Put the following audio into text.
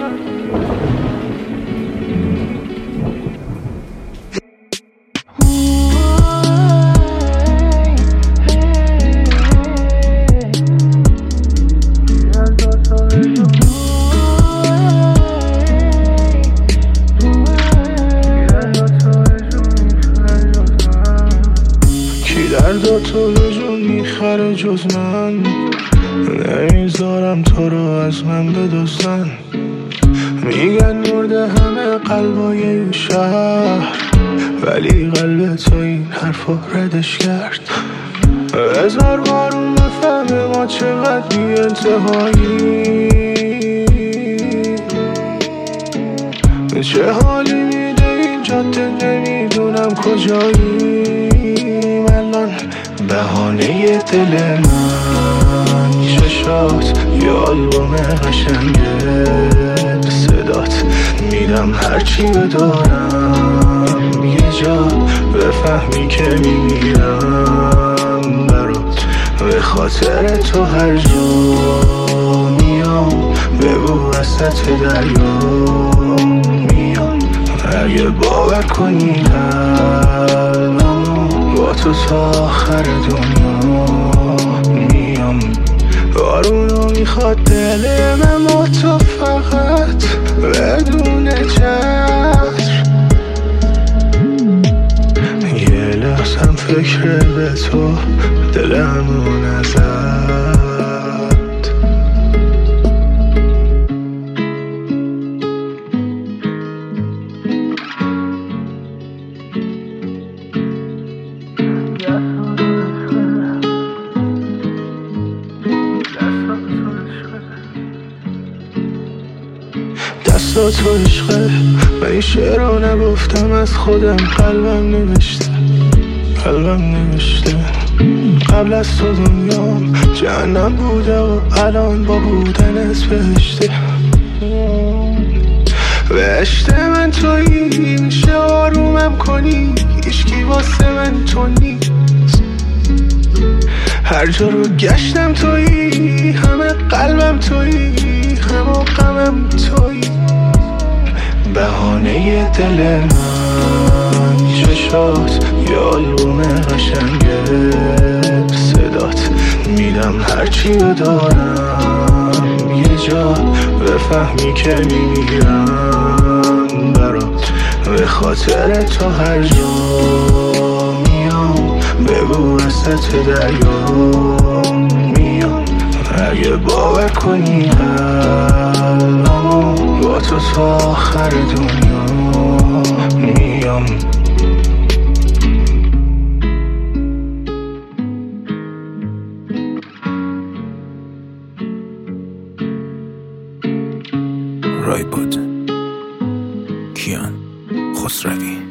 دردا تو به جون میخره جز من، نمیذارم تو رو از من بدزدن. میگن مرده همه قلبای این شهر، ولی قلب تو این حرفا ردش کرد. هزار بار اون بفهمه ما چقدر بی انتهایی، چه حالی میده این جاده نمیدونم کجایی. بهانه دل من چشات یه آلبوم قشنگه، صدات میدم هرچی بدارم، یه جا بفهمی که میمیرم برات. به خاطر تو هر جا میام، بگو وسط دریا میام. اگه باور کنی قلبمو با تو تا آخر دنیا میام. بارونو میخواد دل من با تو فقط بدون چتر. یه لحظم فکر به تو دلمو نزد. دستا تو عشقه، من این شعر رو نگفتم از خودم، قلبم نوشته. قبل از تو دنیام جهنم بوده و الان با بودنت بهشته. بهشت من تویی، میشه آرومم کنی، هیچکی واسه من تو نیست. هر جا رو گشتم تویی، همه قلبم تویی، همه غمم تویی. بهانه دل من چشات یه آلبوم قشنگه، صدات میدم هرچی دارم، یه جا بفهمی که میمیرم برات. به خاطر تو هر جا میام، بگو وسط دریا میام. اگه باور کنی قلبمو با تو تا آخر دنیا میام. رایبود کیان خسروی.